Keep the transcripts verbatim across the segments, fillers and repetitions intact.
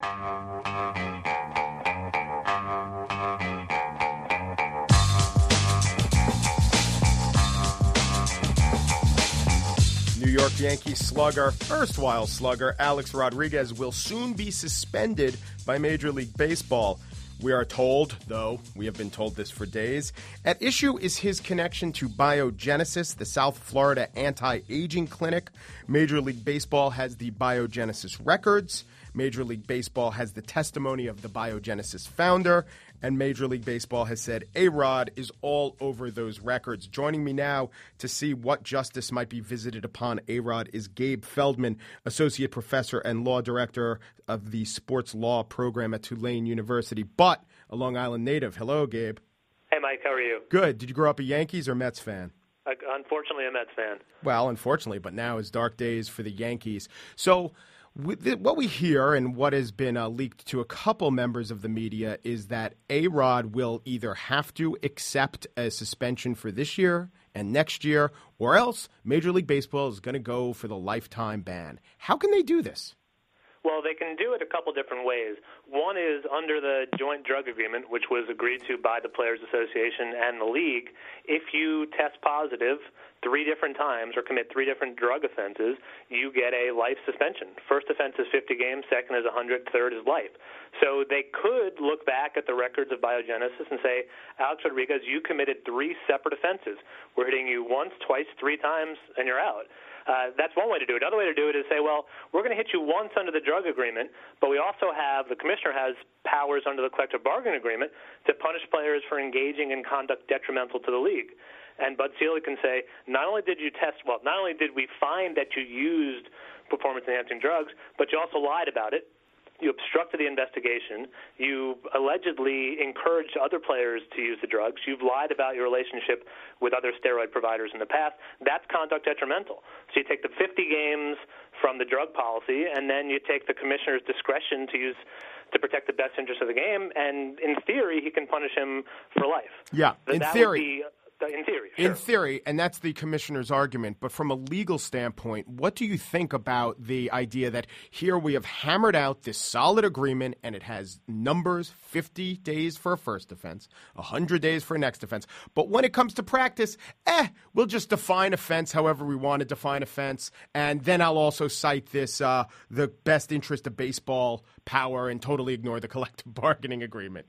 New York Yankees slugger, erstwhile slugger, Alex Rodriguez will soon be suspended by Major League Baseball. We are told, though we have been told this for days, at issue is his connection to Biogenesis, the South Florida anti-aging clinic. Major League Baseball has the Biogenesis records. Major League Baseball has the testimony of the Biogenesis founder. And Major League Baseball has said A-Rod is all over those records. Joining me now to see what justice might be visited upon A-Rod is Gabe Feldman, Associate Professor and Law Director of the Sports Law Program at Tulane University, but a Long Island native. Hello, Gabe. Hey, Mike. How are you? Good. Did you grow up a Yankees or Mets fan? Uh, unfortunately, a Mets fan. Well, unfortunately, but now is dark days for the Yankees. So what we hear and what has been uh, leaked to a couple members of the media is that A-Rod will either have to accept a suspension for this year and next year, or else Major League Baseball is going to go for the lifetime ban. How can they do this? Well, they can do it a couple different ways. One is under the joint drug agreement, which was agreed to by the Players Association and the league. If you test positive three different times or commit three different drug offenses, you get a life suspension. First offense is fifty games, second is one hundred, third is life. So they could look back at the records of Biogenesis and say, Alex Rodriguez, you committed three separate offenses. We're hitting you once, twice, three times, and you're out. Uh, that's one way to do it. Another way to do it is say, well, we're going to hit you once under the drug agreement, but we also have, the commissioner has powers under the collective bargaining agreement to punish players for engaging in conduct detrimental to the league. And Bud Selig can say, not only did you test, well, not only did we find that you used performance-enhancing drugs, but you also lied about it. You obstructed the investigation. You allegedly encouraged other players to use the drugs. You've lied about your relationship with other steroid providers in the past. That's conduct detrimental. So you take the fifty games from the drug policy, and then you take the commissioner's discretion to use to protect the best interest of the game, and in theory, he can punish him for life. Yeah, so in that theory. Would be, In theory, sure. In theory, and that's the commissioner's argument. But from a legal standpoint, what do you think about the idea that here we have hammered out this solid agreement and it has numbers, fifty days for a first offense, one hundred days for a next offense. But when it comes to practice, eh, we'll just define offense however we want to define offense. And then I'll also cite this, uh, the best interest of baseball power, and totally ignore the collective bargaining agreement.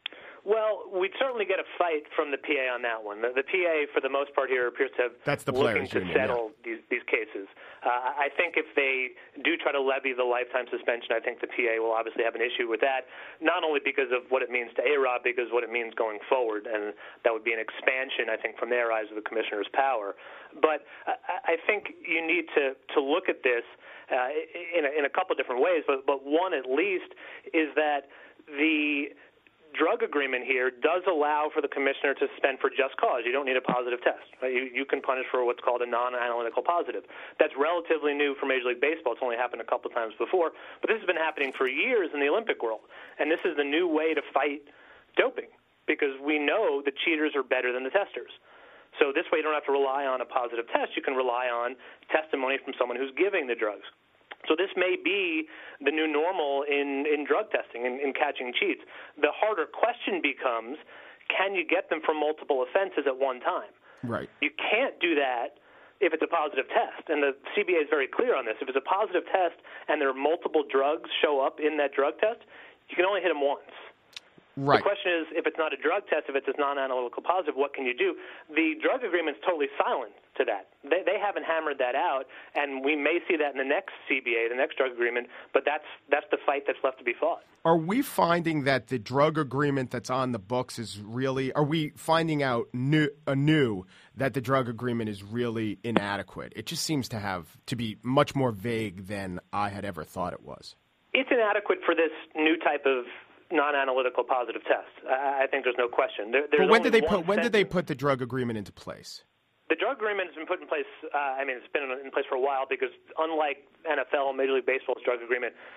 Well, we'd certainly get a fight from the P A on that one. The, the P A, for the most part here, appears to have That's the looking players to union, settle yeah. these, these cases. Uh, I think if they do try to levy the lifetime suspension, I think the P A will obviously have an issue with that, not only because of what it means to A-Rod, because what it means going forward, and that would be an expansion, I think, from their eyes of the commissioner's power. But I, I think you need to, to look at this uh, in, a, in a couple different ways, but, but one at least is that the drug agreement here does allow for the commissioner to suspend for just cause. You don't need a positive test. Right? You, you can punish for what's called a non-analytical positive. That's relatively new for Major League Baseball. It's only happened a couple of times before, but this has been happening for years in the Olympic world, and this is the new way to fight doping because we know the cheaters are better than the testers. So this way you don't have to rely on a positive test. You can rely on testimony from someone who's giving the drugs. So this may be the new normal in, in drug testing and in, in catching cheats. The harder question becomes, can you get them for multiple offenses at one time? Right. You can't do that if it's a positive test, and the C B A is very clear on this. If it's a positive test and there are multiple drugs show up in that drug test, you can only hit them once. Right. The question is, if it's not a drug test, if it's a non-analytical positive, what can you do? The drug agreement is totally silent to that. They, they haven't hammered that out, and we may see that in the next C B A, the next drug agreement, but that's that's the fight that's left to be fought. Are we finding that the drug agreement that's on the books is really – are we finding out new, anew that the drug agreement is really inadequate? It just seems to have to be much more vague than I had ever thought it was. It's inadequate for this new type of non-analytical positive test. I, I think there's no question. There, but when did they put when did they put the drug agreement into place? The drug agreement has been put in place. Uh, I mean, it's been in place for a while because, unlike N F L, Major League Baseball's drug agreement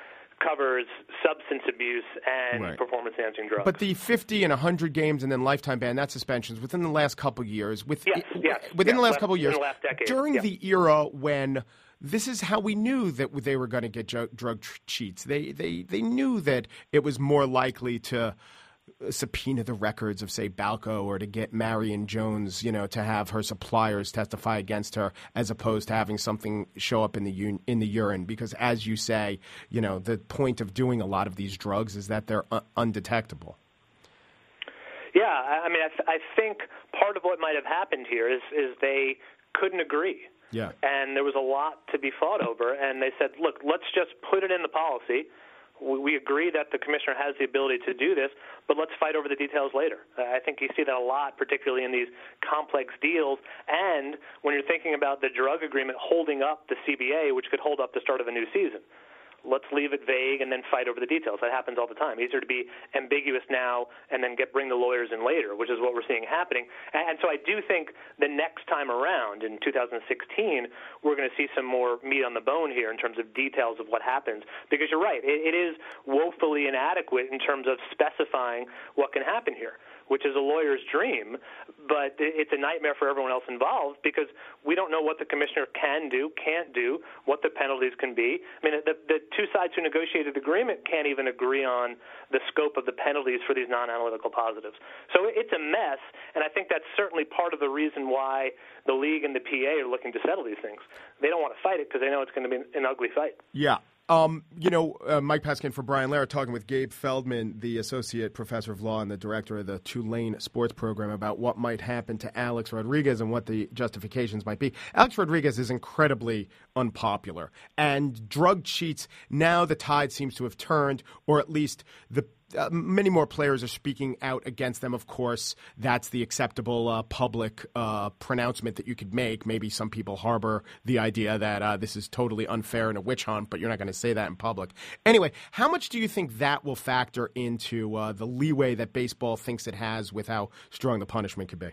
covers substance abuse and right. performance-enhancing drugs. But the fifty and one hundred games and then lifetime ban, that's suspensions within the last couple years. With, yes, yes, within yes, the last last, couple years, in the last decade. during yeah. the era when this is how we knew that they were going to get drug, drug cheats. They, they, they knew that it was more likely to subpoena the records of, say, Balco, or to get Marion Jones, you know, to have her suppliers testify against her, as opposed to having something show up in the un- in the urine. Because, as you say, you know, the point of doing a lot of these drugs is that they're un- undetectable. Yeah, I mean, I, th- I think part of what might have happened here is is they couldn't agree. Yeah. And there was a lot to be fought over, and they said, look, let's just put it in the policy. We agree that the commissioner has the ability to do this, but let's fight over the details later. I think you see that a lot, particularly in these complex deals, and when you're thinking about the drug agreement holding up the C B A, which could hold up the start of a new season. Let's leave it vague and then fight over the details. That happens all the time. Easier to be ambiguous now and then get bring the lawyers in later, which is what we're seeing happening. And, and so I do think the next time around in two thousand sixteen, we're going to see some more meat on the bone here in terms of details of what happens. Because you're right, it, it is woefully inadequate in terms of specifying what can happen here, which is a lawyer's dream, but it's a nightmare for everyone else involved because we don't know what the commissioner can do, can't do, what the penalties can be. I mean, the, the two sides who negotiated the agreement can't even agree on the scope of the penalties for these non-analytical positives. So it's a mess, and I think that's certainly part of the reason why the league and the P A are looking to settle these things. They don't want to fight it because they know it's going to be an ugly fight. Yeah. Um, you know, uh, Mike Peskin for Brian Lehrer talking with Gabe Feldman, the associate professor of law and the director of the Tulane sports program, about what might happen to Alex Rodriguez and what the justifications might be. Alex Rodriguez is incredibly unpopular, and drug cheats, now the tide seems to have turned, or at least the Uh, many more players are speaking out against them. Of course, that's the acceptable uh, public uh, pronouncement that you could make. Maybe some people harbor the idea that uh, this is totally unfair and a witch hunt, but you're not going to say that in public. Anyway, how much do you think that will factor into uh, the leeway that baseball thinks it has with how strong the punishment could be?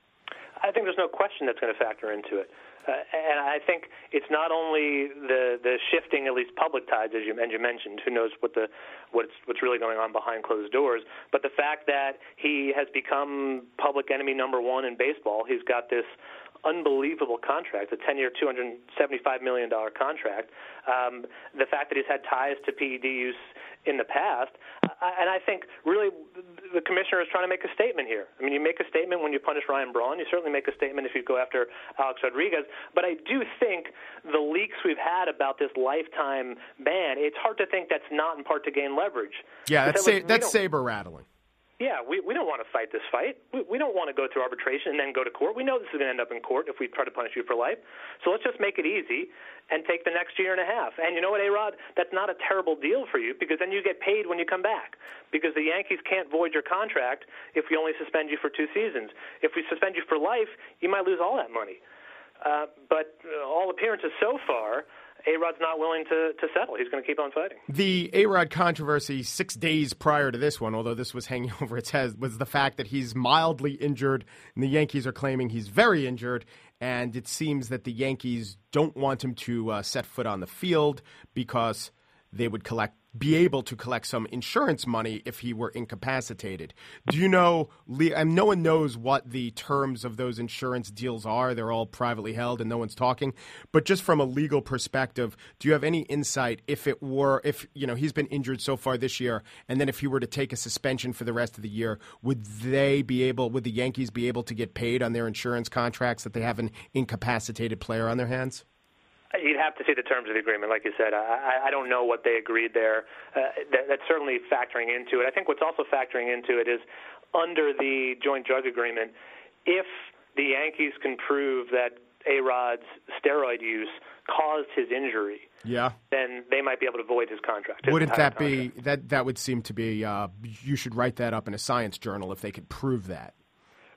I think there's no question that's going to factor into it. Uh, and I think it's not only the, the shifting, at least public tides, as you, as you mentioned. Who knows what the what's what's really going on behind closed doors? But the fact that he has become public enemy number one in baseball. He's got this unbelievable contract, a ten-year, two hundred seventy-five million dollars contract. Um, the fact that he's had ties to P E D use in the past, I, and I think really the commissioner is trying to make a statement here. I mean, you make a statement when you punish Ryan Braun. You certainly make a statement if you go after Alex Rodriguez. But I do think the leaks we've had about this lifetime ban, it's hard to think that's not in part to gain leverage. Yeah, that's, sa- sa- that's saber rattling. Yeah, we, we don't want to fight this fight. We, we don't want to go through arbitration and then go to court. We know this is going to end up in court if we try to punish you for life. So let's just make it easy and take the next year and a half. And you know what, A-Rod? That's not a terrible deal for you because then you get paid when you come back because the Yankees can't void your contract if we only suspend you for two seasons. If we suspend you for life, you might lose all that money. Uh, but uh, all appearances so far, A-Rod's not willing to, to settle. He's going to keep on fighting. The A-Rod controversy six days prior to this one, although this was hanging over its head, was the fact that he's mildly injured, and the Yankees are claiming he's very injured, and it seems that the Yankees don't want him to uh, set foot on the field because they would collect be able to collect some insurance money if he were incapacitated. Do you know, and no one knows what the terms of those insurance deals are. They're all privately held and no one's talking. But just from a legal perspective, do you have any insight if it were, if, you know, he's been injured so far this year, and then if he were to take a suspension for the rest of the year, would they be able, would the Yankees be able to get paid on their insurance contracts that they have an incapacitated player on their hands? You'd have to see the terms of the agreement, like you said. I, I don't know what they agreed there. Uh, that, that's certainly factoring into it. I think what's also factoring into it is under the joint drug agreement, if the Yankees can prove that A-Rod's steroid use caused his injury, yeah, then they might be able to void his contract. His Wouldn't that contract. be, that, that would seem to be, uh, you should write that up in a science journal if they could prove that.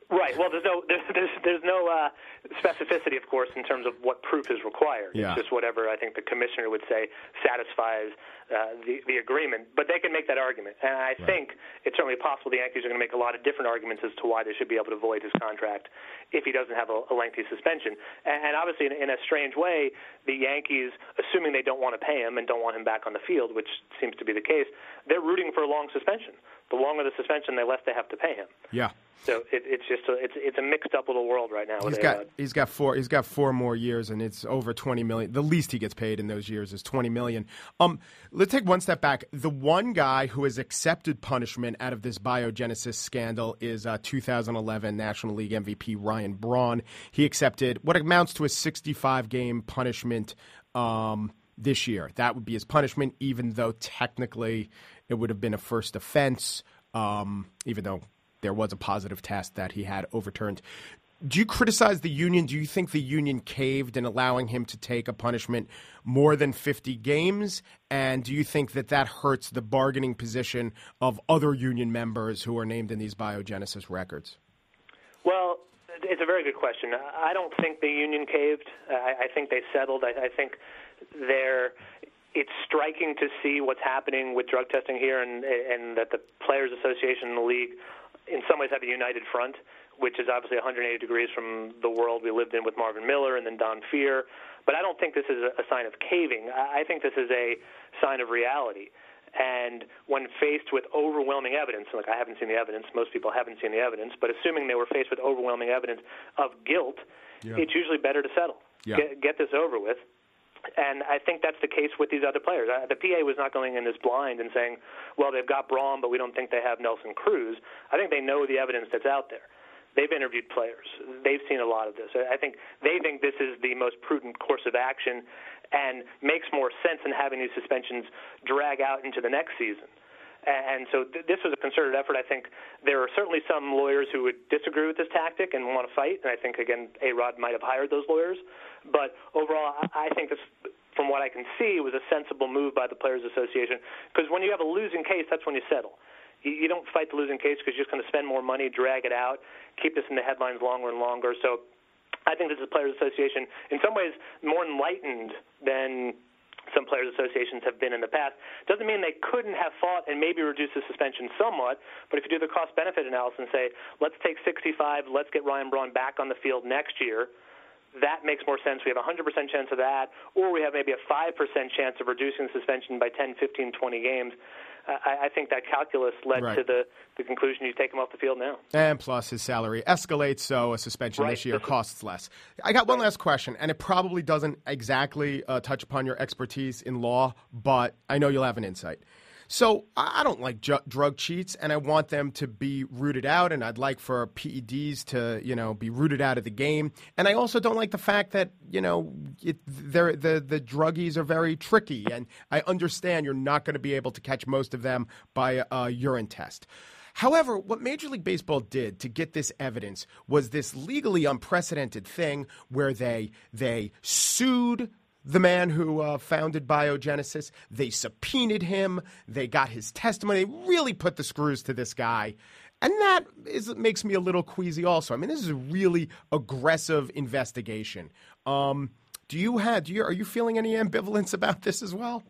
Right. Well, there's no there's there's, there's no uh, specificity, of course, in terms of what proof is required. Yeah. It's just whatever I think the commissioner would say satisfies uh, the the agreement. But they can make that argument, and I right. think it's certainly possible the Yankees are going to make a lot of different arguments as to why they should be able to void his contract if he doesn't have a, a lengthy suspension. And, and obviously, in, in a strange way, the Yankees, assuming they don't want to pay him and don't want him back on the field, which seems to be the case, they're rooting for a long suspension. The longer the suspension, the less they have to pay him. Yeah. So it, it's just a, it's it's a mixed up little world right now. He's with got A-Rod. he's got four he's got four more years, and it's over twenty million. The least he gets paid in those years is twenty million. Um, let's take one step back. The one guy who has accepted punishment out of this biogenesis scandal is uh, two thousand eleven National League M V P Ryan Braun. He accepted what amounts to a sixty-five game punishment um, this year. That would be his punishment, even though technically it would have been a first offense, um, even though there was a positive test that he had overturned. Do you criticize the union? Do you think the union caved in allowing him to take a punishment more than fifty games? And do you think that that hurts the bargaining position of other union members who are named in these biogenesis records? Well, it's a very good question. I don't think the union caved. I, I think they settled. I, I think they're... It's striking to see what's happening with drug testing here, and, and that the Players Association and the league in some ways have a united front, which is obviously one hundred eighty degrees from the world we lived in with Marvin Miller and then Don Fehr. But I don't think this is a sign of caving. I think this is a sign of reality. And when faced with overwhelming evidence, like I haven't seen the evidence, most people haven't seen the evidence, but assuming they were faced with overwhelming evidence of guilt, yeah. it's usually better to settle. Yeah. Get, get this over with. And I think that's the case with these other players. The P A was not going in this blind and saying, well, they've got Braun, but we don't think they have Nelson Cruz. I think they know the evidence that's out there. They've interviewed players. They've seen a lot of this. I think they think this is the most prudent course of action and makes more sense than having these suspensions drag out into the next season. And so th- this was a concerted effort. I think there are certainly some lawyers who would disagree with this tactic and want to fight. And I think, again, A-Rod might have hired those lawyers. But overall, I, I think this, from what I can see, was a sensible move by the Players Association. Because when you have a losing case, that's when you settle. You, you don't fight the losing case because you're just going to spend more money, drag it out, keep this in the headlines longer and longer. So I think this is the Players Association, in some ways, more enlightened than some players' associations have been in the past. Doesn't mean they couldn't have fought and maybe reduce the suspension somewhat, but if you do the cost-benefit analysis and say, let's take sixty-five, let's get Ryan Braun back on the field next year, that makes more sense. We have a one hundred percent chance of that, or we have maybe a five percent chance of reducing the suspension by ten, fifteen, twenty games. I, I think that calculus led right. to the, the conclusion you take him off the field now. And plus his salary escalates, so a suspension right. this year this costs is, less. I got one right. last question, and it probably doesn't exactly uh, touch upon your expertise in law, but I know you'll have an insight. So I don't like ju- drug cheats, and I want them to be rooted out, and I'd like for P E Ds to, you know, be rooted out of the game. And I also don't like the fact that, you know, it, the the druggies are very tricky, and I understand you're not going to be able to catch most of them by a urine test. However, what Major League Baseball did to get this evidence was this legally unprecedented thing where they they sued the man who uh, founded Biogenesis. They subpoenaed him. They got his testimony. They really put the screws to this guy. And that is makes me a little queasy also. I mean, this is a really aggressive investigation. Um, do you have, do you, are you feeling any ambivalence about this as well?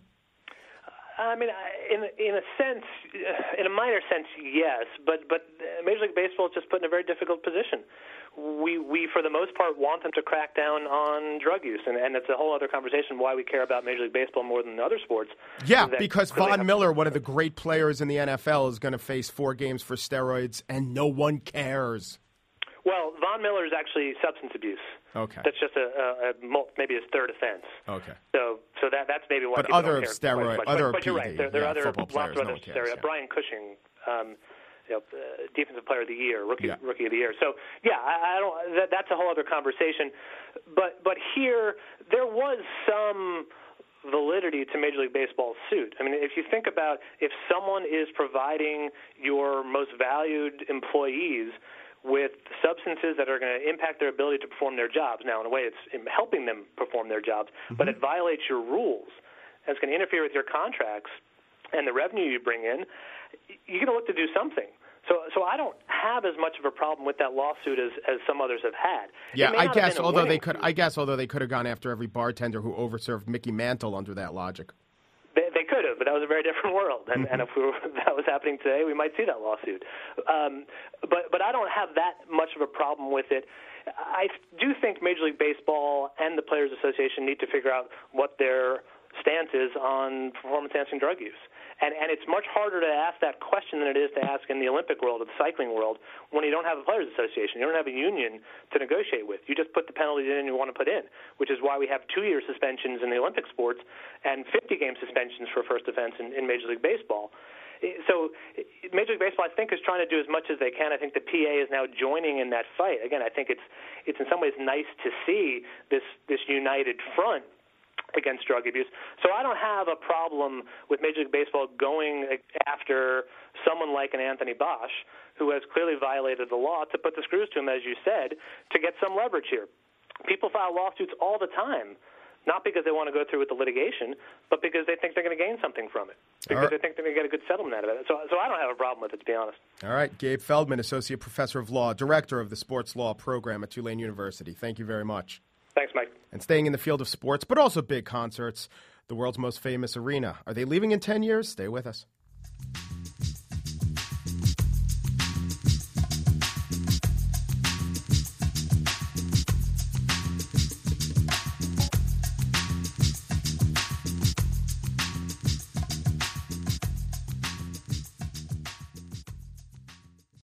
I mean, in in a sense, in a minor sense, yes. But but Major League Baseball is just put in a very difficult position. We we for the most part want them to crack down on drug use, and, and it's a whole other conversation why we care about Major League Baseball more than other sports. Yeah, because Von Miller, one of the great players in the N F L, is going to face four games for steroids, and no one cares. Well, Von Miller is actually substance abuse. Okay. That's just a, a, a maybe his third offense. Okay. So so that that's maybe why but people other don't care steroid, much. other But, but you're right. There, there yeah, are other football lots players, of other no steroids. Yeah. Brian Cushing, um, you know, uh, defensive player of the year, rookie yeah. rookie of the year. So yeah, I, I don't. That, that's a whole other conversation. But but here there was some validity to Major League Baseball's suit. I mean, if you think about if someone is providing your most valued employees with substances that are going to impact their ability to perform their jobs. Now, in a way, it's helping them perform their jobs, mm-hmm. but it violates your rules. And it's going to interfere with your contracts and the revenue you bring in. You're going to look to do something. So, so I don't have as much of a problem with that lawsuit as, as some others have had. Yeah, I guess. Although they could, suit. I guess, although they could have gone after every bartender who overserved Mickey Mantle under that logic. They, they could have, but that was a very different world. And, and if we were, that was happening today, we might see that lawsuit. Um, but, but I don't have that much of a problem with it. I do think Major League Baseball and the Players Association need to figure out what their stance is on performance-enhancing drug use. And, and it's much harder to ask that question than it is to ask in the Olympic world or the cycling world when you don't have a Players Association. You don't have a union to negotiate with. You just put the penalties in you want to put in, which is why we have two-year suspensions in the Olympic sports and fifty-game suspensions for first offense in, in Major League Baseball. So Major League Baseball, I think, is trying to do as much as they can. I think the P A is now joining in that fight. Again, I think it's it's in some ways nice to see this this united front against drug abuse. So I don't have a problem with Major League Baseball going after someone like an Anthony Bosch, who has clearly violated the law, to put the screws to him, as you said, to get some leverage here. People file lawsuits all the time, not because they want to go through with the litigation, but because they think they're going to gain something from it, because right. they think they're going to get a good settlement out of it. So, so I don't have a problem with it, to be honest. All right. Gabe Feldman, Associate Professor of Law, Director of the Sports Law Program at Tulane University. Thank you very much. Thanks, Mike. And staying in the field of sports, but also big concerts, the world's most famous arena. Are they leaving in ten years? Stay with us.